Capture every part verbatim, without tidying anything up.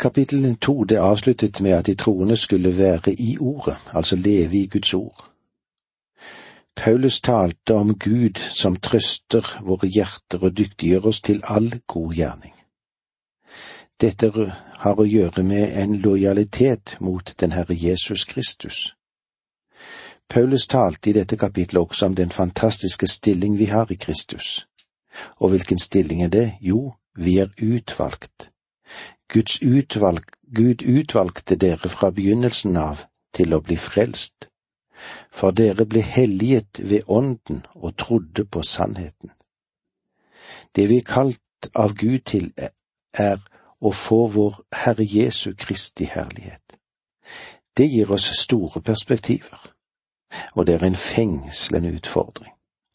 Kapittel to, det avsluttet med at de troende skulle være i ordet, altså leve i Guds ord. Paulus talte om Gud som trøster våre hjerter og dyktiggjør oss til all god gjerning. Dette har å gjøre med en lojalitet mot den Herre Jesus Kristus. Paulus talte i dette kapitlet også om den fantastiske stilling vi har i Kristus. Og hvilken stilling er det? Jo, vi er utvalgt. Guds utvalg, Gud utvalgte dere fra begynnelsen av til å bli frelst. For dere ble helliget ved ånden og trodde på sannheten. Det vi er kalt av Gud til er å få vår Herre Jesu Kristi herlighet. Det gir oss store perspektiver, og det er en fengslende utfordring.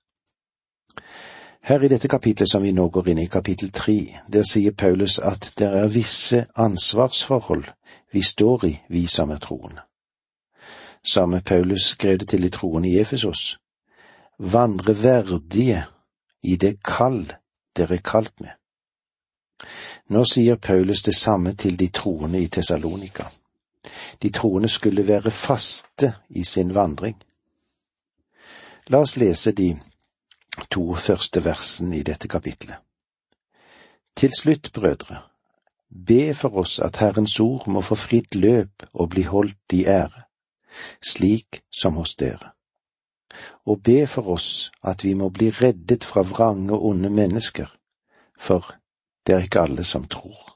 Her i dette kapitlet som vi nå går inn i, kapittel tre, der sier Paulus at det er visse ansvarsforhold vi står i, vi som er troende. Samme Paulus skrev det til de troende i Efesos: vandre verdige i det kall dere er kalt med. Nå sier Paulus det samme til de troende i Tessalonika. De troende skulle være faste i sin vandring. La oss lese de to første versene i dette kapitlet. Til slutt, brødre, be for oss at Herrens ord må få fritt løp og bli holdt i ære, slik som hos dere. Og be for oss at vi må bli reddet fra vrange og onde mennesker, for det er ikke alle som tror.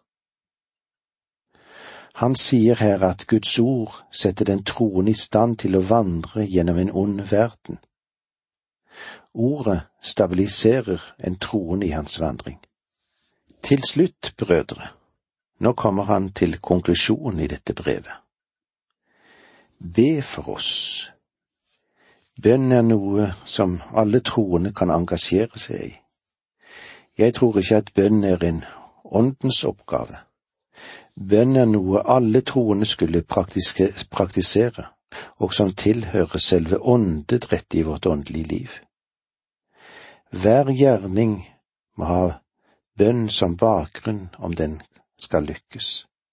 Han sier her at Guds ord setter den troende i stand til å vandre gjennom en ond verden. Ordet stabiliserer en troende i hans vandring. Til slutt, brødre, nå kommer han til konklusjonen i dette brevet. Be for oss. Bønn er noe som alle troende kan engasjere seg i. Jeg tror ikke at bønn er en åndens oppgave. Bønn er noe alle troende skulle praktisere, og som tilhører selve åndedrettet i vårt åndelige liv. Hver gjerning må ha bønn som bakgrunn om den skal lykkes.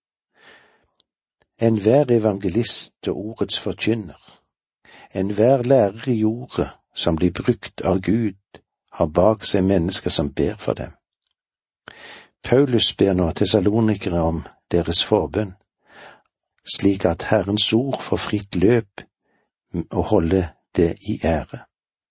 Enhver evangelist og ordets forkynner, enhver lærer i ordet som blir brukt av Gud, har bak seg mennesker som ber for dem. Paulus ber nå tessalonikere om deres forbønn, slik at Herrens ord får fritt løp og holde det i ære.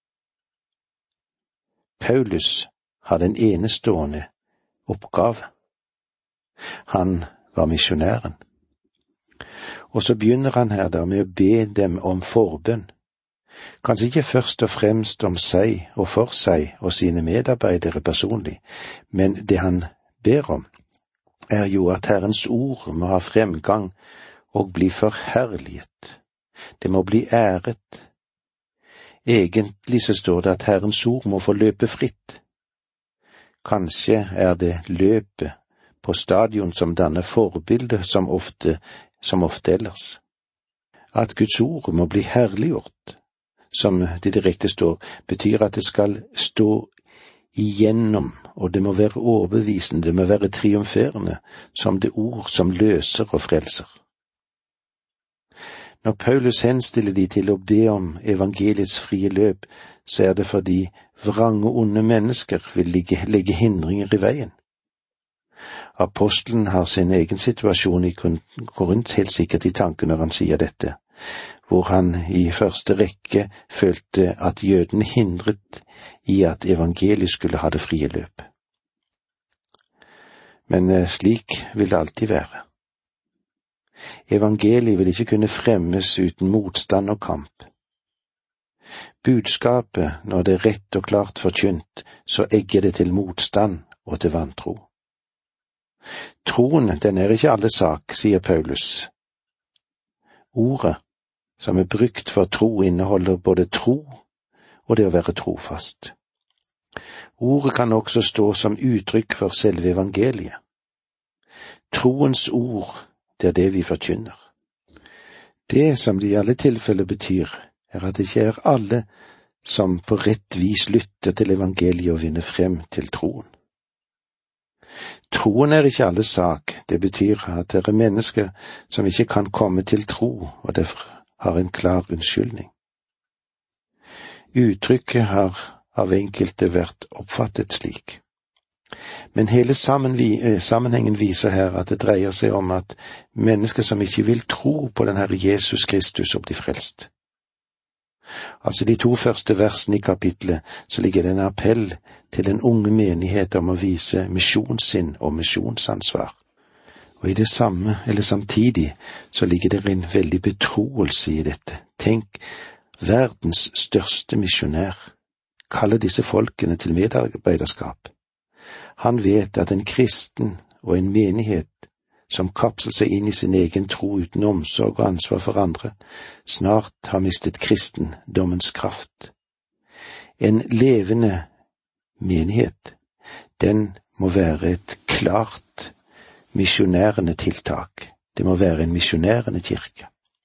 Paulus hadde en enestående oppgave. Han var misjonæren. Og så begynner han her da med å be dem om forbønn. Kanskje ikke først og fremst om seg og for seg og sine medarbeidere personlig, men det han ber om, er jo at Herrens ord må ha fremgang og bli forherliget. Det må bli æret. Egentlig så står det at Herrens ord må få løpe fritt. Kanskje er det løpet på stadion som danner forbilde som ofte, som ofte ellers. At Guds ord må bli herliggjort, som det direkte står, betyr at det skal stå igjennom, og det må være overbevisende, det må være triumferende, som det ord som løser og frelser. Når Paulus henstiller de til å be om evangeliets frie løp, så er det fordi vrange og onde mennesker vil legge, legge hindringer i veien. Apostelen har sin egen situasjon i Korint helt sikkert i tanken når han sier dette, hvor han i første rekke følte at jødene hindret i at evangeliet skulle ha det frie løp. Men slik vil det alltid være. Evangeliet vil ikke kunne fremmes uten motstand og kamp. Budskapet, når det er rett og klart forkynt, så egger det til motstand og til vantro. Troen, den er ikke alle sak, sier Paulus. Ordet som er brukt for tro inneholder både tro og det å være trofast. Ordet kan også stå som uttrykk for selve evangeliet. Troens ord, det er det vi forkynner. Det som det i alle tilfeller betyr, er at det ikke er alle som på rett vis lytter til evangeliet og vinner frem til troen. Troen er ikke alles sak. Det betyr at det er mennesker som ikke kan komme til tro, og derfor har en klar unnskyldning. Uttrykket har av enkelte vært oppfattet slik. Men hele sammenhengen viser her at det dreier seg om at mennesker som ikke vil tro på den Herre Jesus Kristus og bli frelst. Altså de to første versene i kapitlet, så ligger det en appell til den unge menighet om å vise misjonssinn og misjonsansvar. Og i det samme, eller samtidig, så ligger det en veldig betroelse i dette. Tenk, verdens største misjonær kaller disse folkene til medarbeiderskap. Han vet at en kristen og en menighet som kapsler seg inn i sin egen tro uten omsorg og ansvar for andre, snart har mistet kristendommens kraft. En levende menighet, den må være et klart misjonærende tiltak. Det må være en misjonærende kirke.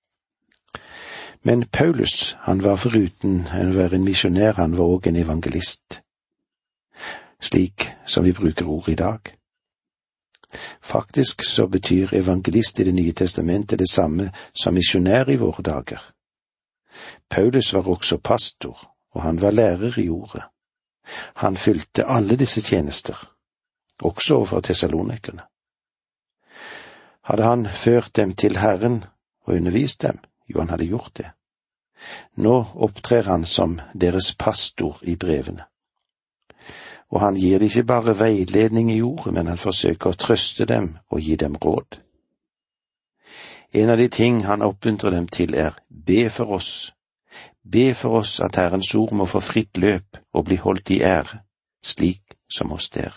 Men Paulus, han var foruten å være en misjonær, han var også en evangelist, slik som vi bruker ord i dag. Faktisk så betyr evangelist i Det nye testamentet det samme som misjonær i våre dager. Paulus var også pastor, og han var lærer i ordet. Han fylte alle disse tjenester, også overfor tessalonikerne. Hadde han ført dem til Herren og undervist dem? Jo, han hadde gjort det. Nå opptrer han som deres pastor i brevene. Og han gir dem ikke bare veiledning i ordet, men han forsøker å trøste dem og gi dem råd. En av de ting han oppmuntrer dem til er, be for oss. Be for oss at Herrens ord må få fritt løp og bli holdt i ære, slik som hos dere.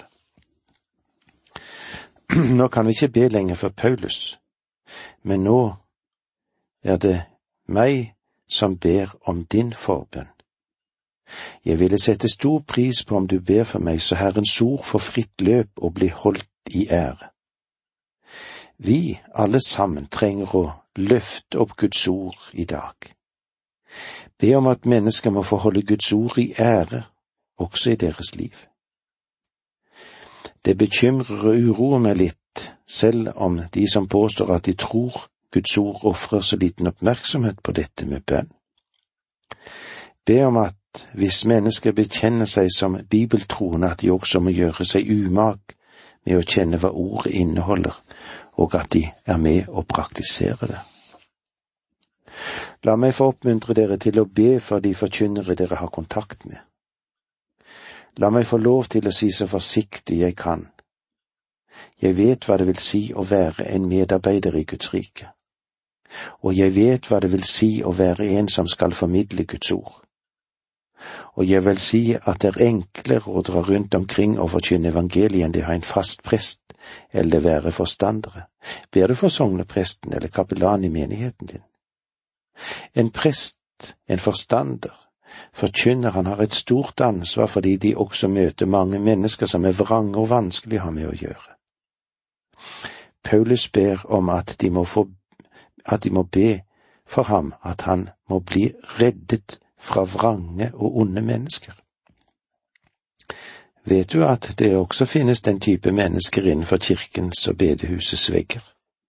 Nå kan vi ikke be lenger for Paulus, men nå er det meg som ber om din forbønn. Jeg ville sette stor pris på om du ber for meg, så Herrens ord får fritt løp og blir holdt i ære. Vi alle sammen trenger å løfte opp Guds ord i dag. Be om at mennesker må få holde Guds ord i ære, også i deres liv. Det bekymrer og uroer meg litt, selv om de som påstår at de tror Guds ord ofrer så liten oppmerksomhet på dette med bønn. Be om at hvis mennesker bekjenner seg som bibeltroende, at de også må gjøre seg umak med å kjenne hva ordet inneholder, og at de er med å praktisere det. La meg få oppmuntre dere til å be for de forkynnere dere har kontakt med. La meg få lov til å si så forsiktig jeg kan. Jeg vet hva det vil si å være en medarbeider i Guds rike. Og jeg vet hva det vil si å være en som skal formidle Guds ord. Og jeg vil si at det er enklere å dra rundt omkring og forkynne evangeliet enn det å ha en fast prest, eller være forstandere. Ber du for sognepresten eller kapellan i menigheten din? En prest, en forstander, forkynner, han har et stort ansvar fordi de også møter mange mennesker som er vrange og vanskelig å ha med å gjøre. Paulus ber om at de må få, at de må be for ham, at han må bli reddet fra vrange og onde mennesker. Vet du at det også finnes den type mennesker innenfor kirkens og bedehusets vegger?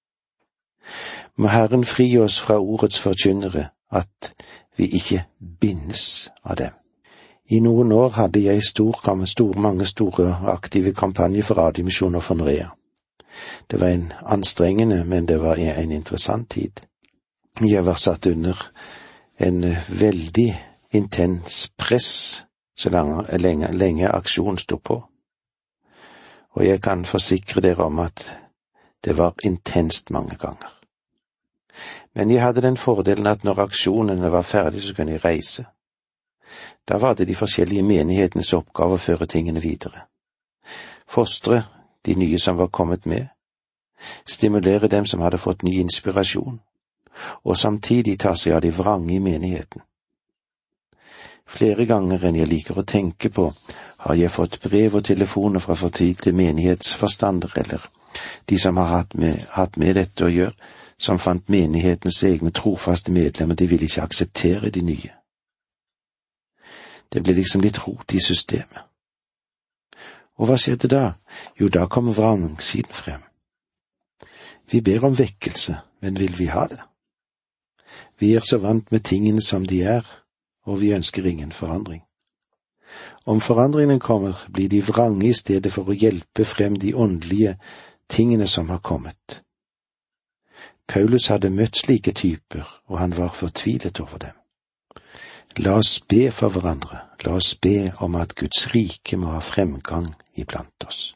Må Herren fri oss fra ordets forkynnere, at vi ikke bindes av dem. I noen år hadde jeg stor, stor, mange store aktive kampanjer for Radiomisjon og for Norea. Det var en anstrengende, men det var en interessant tid. Jeg var satt under en veldig intens press så lenge, lenge, lenge aksjonen stod på. Og jeg kan forsikre dere om at det var intenst mange ganger. Men jeg hadde den fordelen at når aksjonene var ferdige, så kunne jeg reise. Da var det de forskjellige menighetenes oppgave å føre tingene videre. Fostre de nye som var kommet med, stimulere dem som hadde fått ny inspirasjon, og samtidig ta seg av de vrange i menigheten. Flere ganger enn jeg liker å tenke på, har jeg fått brev og telefoner fra fortvilte menighetsforstandere, eller de som har hatt med, hatt med dette å gjøre, som fant menighetens egne trofaste medlemmer, de ville ikke akseptere de nye. Det ble liksom litt rot i systemet. Og hva skjedde da? Jo, da kom vrangsiden frem. Vi ber om vekkelse, men vil vi ha det? Vi er så vant med tingene som de er, og vi ønsker ingen forandring. Om forandringen kommer, blir de vrange i stedet for å hjelpe frem de åndelige tingene som har kommet. Paulus hadde møtt slike typer, og han var fortvilet over dem. La oss be for hverandre, la oss be om at Guds rike må ha fremgang iblant oss.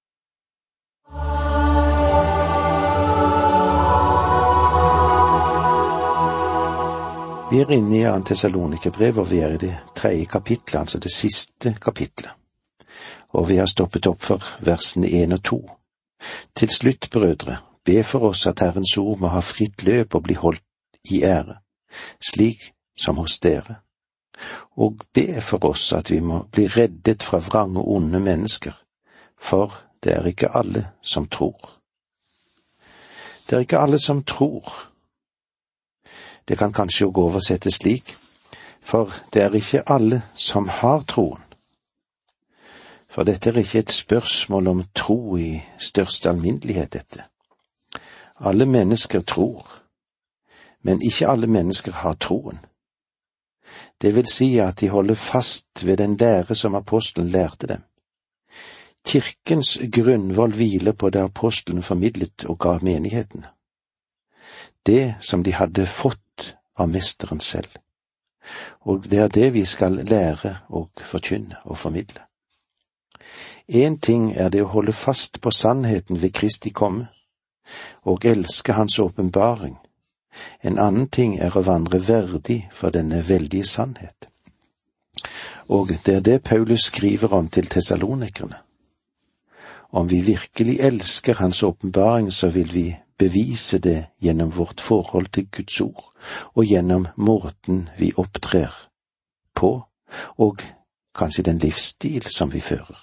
Vi er inne i Andre Tessalonikerbrev, og vi er i det tredje kapitlet, altså det siste kapitlet. Og vi har stoppet opp for versene en og to. Til slutt, brødre, be for oss at Herrens ord må ha fritt løp og bli holdt i ære, slik som hos dere. Og be for oss at vi må bli reddet fra vrange og onde mennesker, for det er ikke alle som tror. Det er ikke alle som tror. Det kan kanskje også oversettes slik, for det er ikke alle som har troen. For dette er ikke et spørsmål om tro i største alminnelighet, dette. Alle mennesker tror, men ikke alle mennesker har troen. Det vil si at de holder fast ved den lære som apostelen lærte dem. Kirkens grunnvoll hviler på det apostelen formidlet og ga menighetene. Det som de hadde fått av mesteren selv. Og det er det vi skal lære og forkynne og formidle. En ting er det å holde fast på sannheten ved Kristi komme, og elske hans åpenbaring. En annen ting er å vandre verdig for denne veldige sannhet. Og det er det Paulus skriver om til Tessalonikerne. Om vi virkelig elsker hans åpenbaring, så vil vi bevise det gjennom vårt forhold til Guds ord, og gjennom måten vi opptrer på, og kanskje den livsstil som vi fører.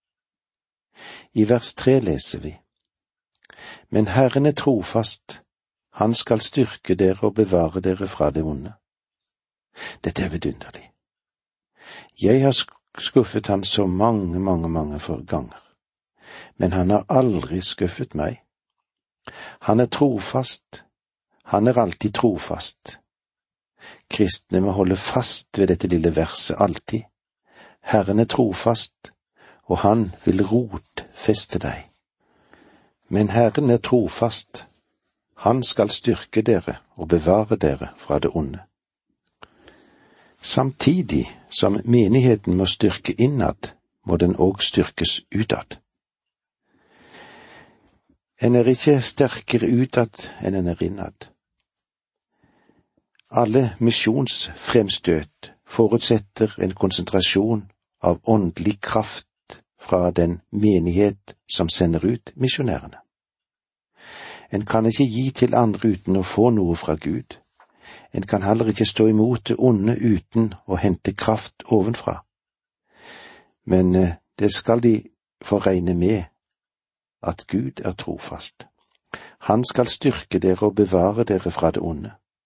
I vers tre leser vi: Men Herren er trofast, han skal styrke dere og bevare dere fra det onde. Dette er vidunderlig. Jeg har skuffet han så mange, mange, mange ganger, men han har aldri skuffet meg. Han er trofast, han er alltid trofast. Kristne må holde fast ved dette lille verset alltid. Herren er trofast, og han vil rotfeste deg. Men Herren er trofast, han skal styrke dere og bevare dere fra det onde. Samtidig som menigheten må styrke innad, må den også styrkes utad. En er ikke sterkere utad enn en er innad. Alle misjonsfremstøt forutsetter en konsentrasjon av åndelig kraft fra den menighet som sender ut misjonærene. En kan ikke gi til andre uten å få noe fra Gud. En kan heller ikke stå imot det onde uten å hente kraft ovenfra. Men det skal de få regne med, at Gud er trofast. Han skal styrke dere og bevare dere fra det onde.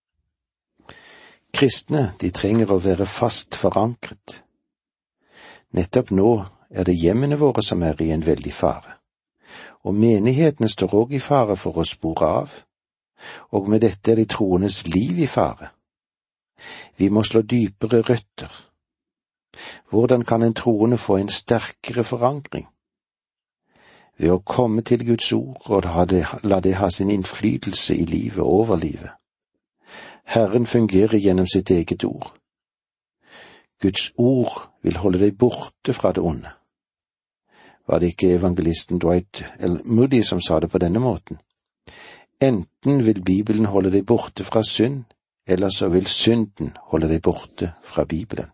Kristne, de trenger å være fast forankret. Nettopp nå er det hjemmene våre som er i en veldig fare. Og menighetene står også i fare for å spore av, og med dette er de troendes liv i fare. Vi må slå dypere røtter. Hvordan kan en troende få en sterkere forankring? Ved å komme til Guds ord og la det ha sin innflytelse i livet og over livet. Herren fungerer gjennom sitt eget ord. Guds ord vil holde deg borte fra det onde. Var det ikke evangelisten Dwight L. Moody som sa det på denne måten? Enten vil Bibelen holde deg borte fra synd, eller så vil synden holde deg borte fra Bibelen.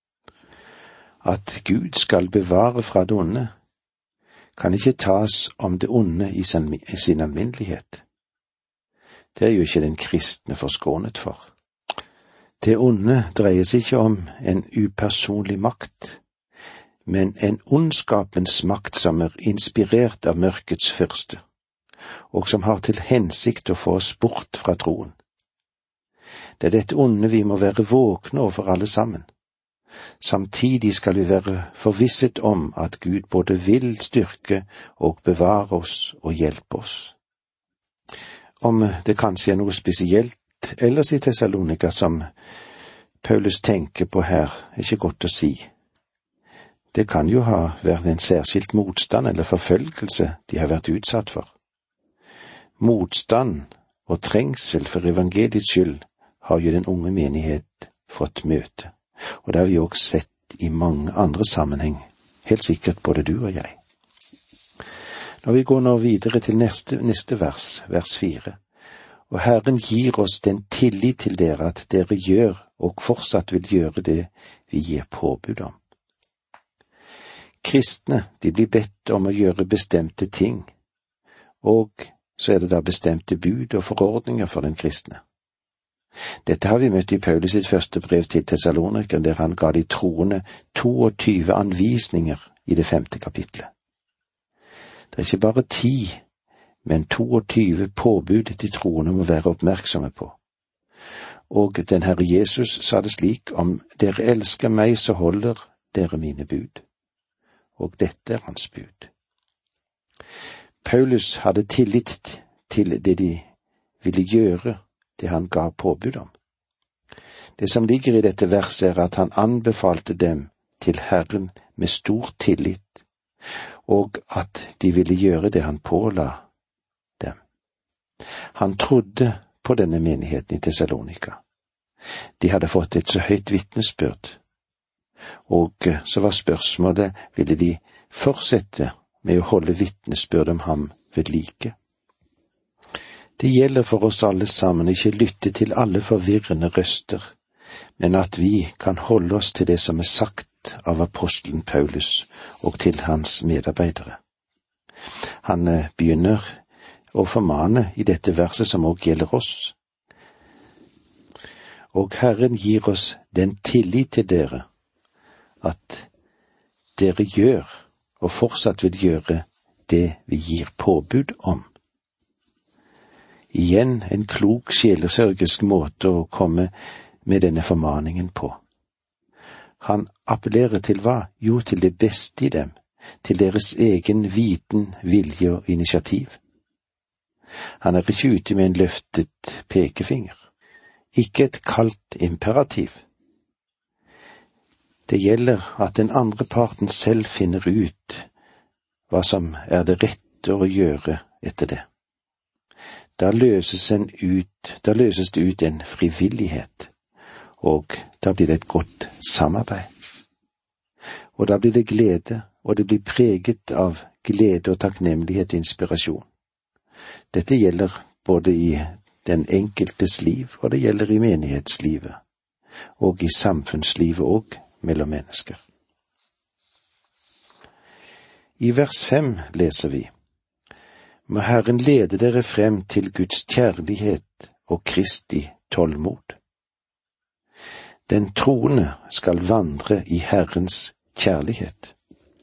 At Gud skal bevare fra det onde, kan ikke tas om det onde i sin alminnelighet. Det er jo ikke den kristne forskånet for. Det onde dreier seg ikke om en upersonlig makt, men en ondskapens makt som er inspirert av mørkets fyrste, og som har til hensikt å få oss bort fra troen. Det er dette onde vi må være våkne over alle sammen, Samtidig skal vi være forvisset om at Gud både vil styrke og bevare oss og hjelpe oss. Om det kanskje er noe spesielt ellers i Tessalonika som Paulus tenker på her, er ikke godt å si. Det kan jo ha vært en særskilt motstand eller forfølgelse de har vært utsatt for. Motstand og trengsel for evangeliets skyld har jo den unge menighet fått møte, og det har vi også sett i mange andre sammenheng, helt sikkert både du og jeg. Når vi går nå videre til neste, neste vers, vers fire, og Herren gir oss den tillit til dere at dere gjør og fortsatt vil gjøre det vi gir påbud om. Kristne, de blir bedt om å gjøre bestemte ting, og så er det da bestemte bud og forordninger for den kristne. Dette har vi møtt i Paulus sitt første brev til Tessalonikerne, der han ga de troende toogtyve anvisninger i det femte kapitlet. Det er ikke bare ti, men toogtyve påbud de troende må være oppmerksomme på. Og den Herre Jesus sa det slik: om dere elsker meg, så holder dere mine bud. Og dette er hans bud. Paulus hadde tillit til det de ville gjøre, det han ga påbud om. Det som ligger i dette verset er at han anbefalte dem til Herren med stor tillit, og at de ville gjøre det han påla dem. Han trodde på denne menigheten i Tessalonika. De hadde fått et så høyt vitnesbyrd, og så var spørsmålet, ville de fortsette med å holde vitnesbyrd om ham ved like? Det gjelder for oss alle sammen ikke lytte til alle forvirrende røster, men at vi kan holde oss til det som er sagt av apostelen Paulus og til hans medarbeidere. Han begynner å formane i dette verset som også gjelder oss. Og Herren gir oss den tillit til dere, at dere gjør og fortsatt vil gjøre det vi gir påbud om. Igjen en klok sjelesørgisk måte å komme med denne formaningen på. Han appellerer til hva? Jo, til det beste i dem, til deres egen viten, vilje og initiativ. Han er ikke ute med en løftet pekefinger, ikke et kaldt imperativ. Det gjelder at den andre parten selv finner ut hva som er det rette å gjøre etter det. Da løses, en ut, da løses det ut en frivillighet, og da blir det et godt samarbeid. Og da blir det glede, og det blir preget av glede og takknemlighet og inspirasjon. Dette gjelder både i den enkeltes liv, og det gjelder i menighetslivet, og i samfunnslivet og mellom mennesker. I vers fem leser vi: må Herren lede dere frem til Guds kjærlighet og Kristi tålmod. Den troende skal vandre i Herrens kjærlighet.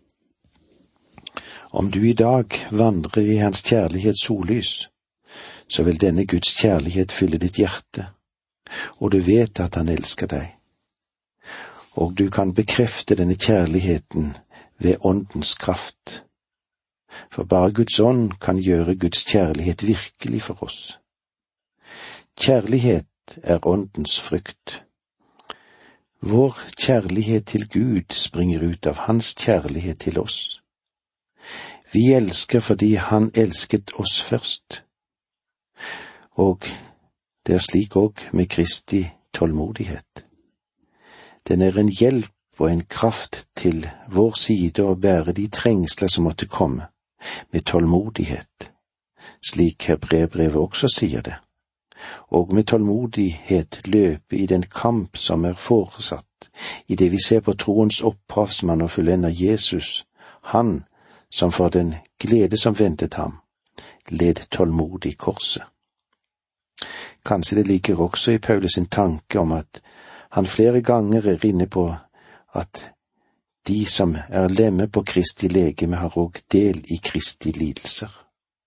Om du i dag vandrer i hans kjærlighets sollys, så vil denne Guds kjærlighet fylle ditt hjerte, og du vet at han elsker deg. Og du kan bekrefte denne kjærligheten ved åndens kraft. For bare Guds ånd kan gjøre Guds kjærlighet virkelig for oss. Kjærlighet er åndens frukt. Vår kjærlighet til Gud springer ut av hans kjærlighet til oss. Vi elsker fordi han elsket oss først. Og det er slik også med Kristi tålmodighet. Den er en hjelp og en kraft til vår side å bære de trengsler som måtte komme, med tålmodighet, slik Hebreerbrevet også sier det, og med tålmodighet løpe i den kamp som er foresatt, i det vi ser på troens opphavsmann og fullender Jesus, han som for den glede som ventet ham, led tålmodig korset. Kanskje det ligger også i Paulus sin tanke om at han flere ganger er inne på at de som er lemme på Kristi legeme har også del i Kristi lidelser.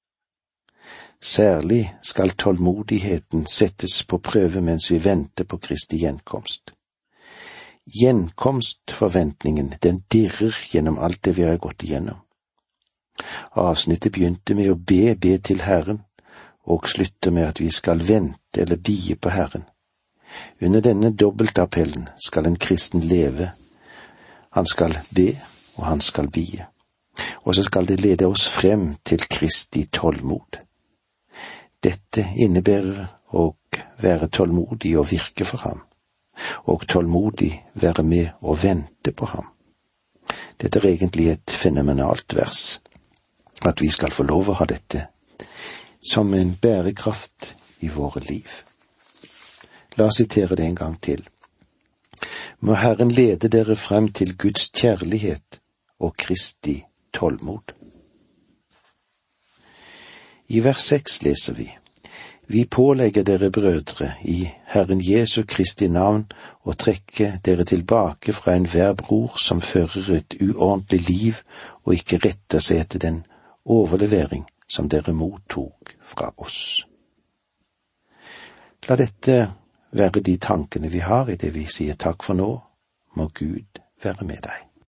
Særlig skal tålmodigheten settes på prøve mens vi venter på Kristi gjenkomst. Gjenkomstforventningen, den dirrer gjennom alt det vi har gått igjennom. Avsnittet begynte med å be, be til Herren, og slutter med at vi skal vente eller bie på Herren. Under denne dobbeltappellen skal en kristen leve. Han skal be, og han skal bie. Og så skal det lede oss frem til Kristi tålmod. Dette innebærer å være tålmodig og virke for ham, og tålmodig være med og vente på ham. Dette er egentlig et fenomenalt vers, at vi skal få lov å ha dette som en bærekraft i våre liv. La oss sitere det en gang til. Må Herren lede dere frem til Guds kjærlighet og Kristi tålmod. I vers seks leser vi: Vi pålegger dere brødre i Herren Jesu Kristi navn å trekke dere tilbake fra enhver bror som fører et uordentlig liv og ikke retter seg etter den overlevering som dere mottok fra oss. La dette være de tankene vi har i det vi sier takk for nå. Må Gud være med deg.